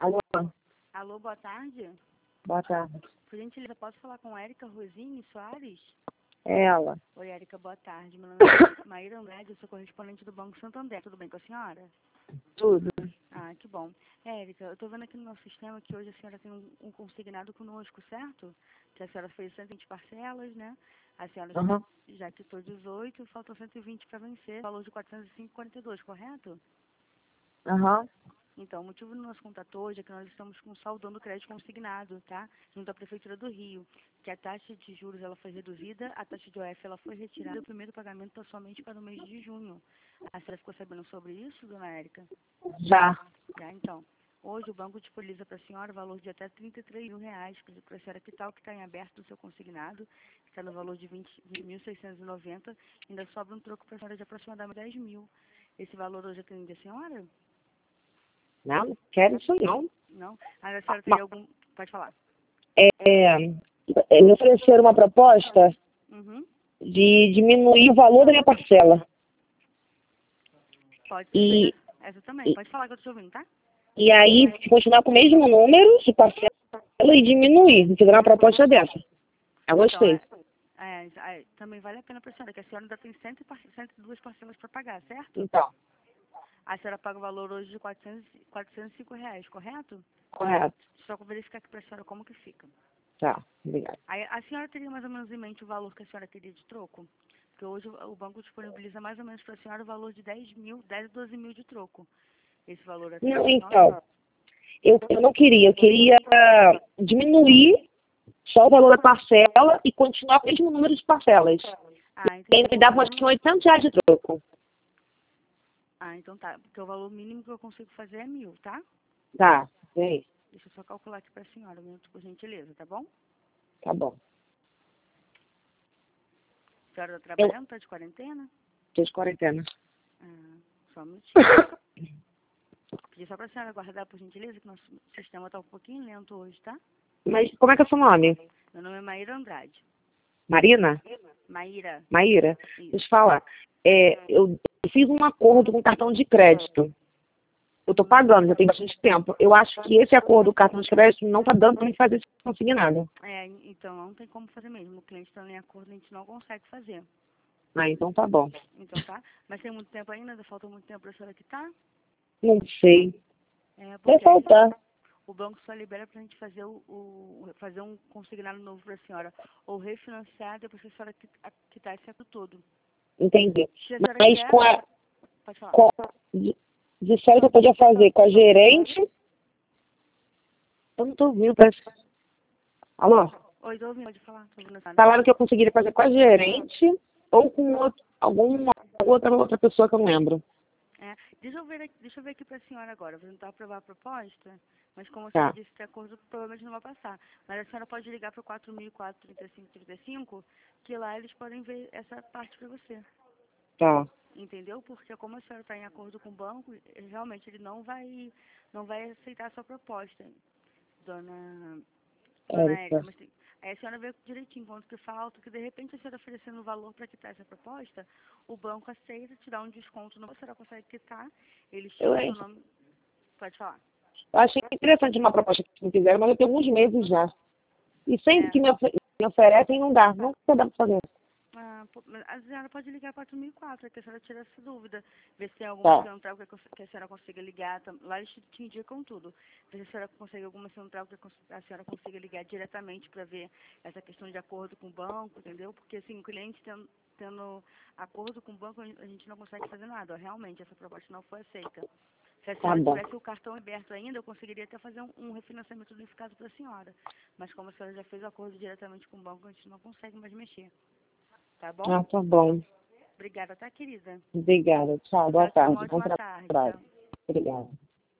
Alô, Alô, boa tarde. boa tarde. Por gentileza, posso falar com Érica Rosini Soares? É ela. Oi, Érica, boa tarde. Meu nome é Maíra Andrade, eu sou correspondente do Banco Santander. Tudo bem com a senhora? Tudo. Ah, que bom. Érica, eu estou vendo aqui no nosso sistema que hoje a senhora tem um consignado conosco, certo? Que a senhora fez 120 parcelas, né? A senhora Aham. já quitou 18, faltam 120 para vencer, valor de 405,42, correto? Aham. Então, o motivo do nosso contato hoje é que nós estamos com saldando crédito consignado, tá? Junto à Prefeitura do Rio, que a taxa de juros ela foi reduzida, a taxa de OF ela foi retirada, o primeiro pagamento está somente para o mês de junho. A senhora ficou sabendo sobre isso, dona Érica? Já. Já, então. Hoje o banco disponibiliza para a senhora o valor de até R$ 33 mil para a senhora quitar o que está em aberto do seu consignado, que está no valor de 20.690, ainda sobra um troco para a senhora de aproximadamente 10 mil. Esse valor hoje atende a senhora? Não quero isso não. Não? A senhora Ma- teria algum... Pode falar. Me ofereceram uma proposta Uhum. de diminuir o valor da minha parcela. Pode ser E, feita essa também. e, Pode falar que eu estou te ouvindo, tá? e aí continuar com o mesmo número de parcela e diminuir. Me fizeram uma proposta dessa. Eu Então, gostei. também vale a pena para a senhora, que a senhora ainda tem 102 parcelas para pagar, certo? Então, A senhora paga o valor hoje de R$ 405, correto? correto. Só para verificar aqui para a senhora como que fica. Tá, obrigada. Aí, a senhora teria mais ou menos em mente o valor que a senhora queria de troco? Porque hoje o banco disponibiliza mais ou menos para a senhora o valor de 10 mil, 10 a 12 mil de troco. Esse valor atende Não, a senhora? então, eu não queria. Eu queria diminuir só o valor da parcela e continuar com o mesmo número de parcelas. Ah, E ainda entendi. me dava acho que R$ 800 de troco. Ah, então tá. Porque o valor mínimo que eu consigo fazer é 1.000, tá? Tá, bem, Deixa eu só calcular aqui pra senhora, um minuto, por gentileza, tá bom? tá bom. A senhora tá Eu trabalhando, tá de quarentena? tô de quarentena. Ah, só um minutinho. Pedi só pra senhora aguardar, por gentileza, que nosso sistema tá um pouquinho lento hoje, tá? Mas como é que é seu nome? Meu nome é Maíra Andrade. Marina? Maíra, Maíra? Deixa isso. eu falar. Eu fiz um acordo com o cartão de crédito. Eu tô pagando, já tem bastante tempo. Eu acho que esse acordo do cartão de crédito não tá dando pra me fazer esse consignado. Então não tem como fazer mesmo. O cliente tá em acordo, a gente não consegue fazer. Ah, então tá bom. Então tá? Mas tem muito tempo ainda? Falta muito tempo pra senhora quitar? Não sei. É, Vai porque faltar. o banco só libera pra gente fazer fazer um consignado novo pra senhora. Ou refinanciar depois que a senhora quitar esse ato todo. Entendi. Se a senhora Mas quer, pode falar. disseram que eu podia fazer com a gerente. Eu não tô ouvindo, parece. Alô? Oi, tô ouvindo, pode falar. Tô ouvindo nada. Falaram que eu conseguiria fazer com a gerente ou com alguma outra pessoa que eu não lembro. É, deixa eu ver aqui pra senhora agora. Vou tentar aprovar a proposta, mas como a senhora Tá, disse que acordo provavelmente não vai passar. Mas a senhora pode ligar para o 4004-3535, que lá eles podem ver essa parte para você. tá. Entendeu? Porque como a senhora está em acordo com o banco, realmente ele não vai aceitar a sua proposta, dona, dona Érica. Érica. Mas aí a senhora vê direitinho quanto que falta, que de repente a senhora oferecendo o valor para quitar essa proposta, o banco aceita, te dá um desconto, não a senhora consegue quitar, eles Eu, tiram o seu eu nome. Pode falar. achei interessante uma proposta que me fizeram, mas eu tenho alguns meses já. E sempre É, que me oferecem, não dá. Não dá pra fazer. mas a senhora pode ligar para 4004, que a senhora tira essa dúvida. Ver se tem alguma Tá, central que a senhora consiga ligar. Lá eles te indicam tudo. Ver se a senhora consegue alguma central que a senhora consiga ligar diretamente para ver essa questão de acordo com o banco, entendeu? Porque assim, o cliente tendo acordo com o banco, a gente não consegue fazer nada. Realmente, essa proposta não foi aceita. Se a tá senhora bom. tivesse o cartão aberto ainda, eu conseguiria até fazer um refinanciamento desse caso para a senhora. Mas como a senhora já fez o acordo diretamente com o banco, a gente não consegue mais mexer. Tá bom? Ah, tá bom. Obrigada, tá, querida? Obrigada. Tchau, boa Tchau, tchau. Uma tarde. Bom ótima tarde. trabalho. Tchau. Obrigada.